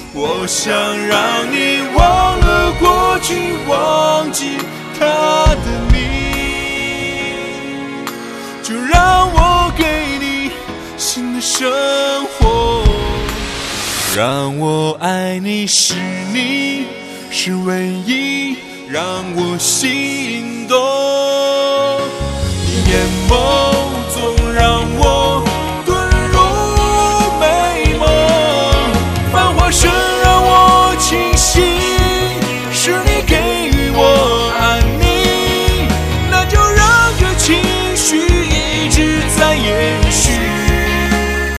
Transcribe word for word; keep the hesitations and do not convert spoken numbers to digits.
我想让你忘了过去，忘记他的名，就让我给你新的生活。让我爱你是你，是唯一让我心动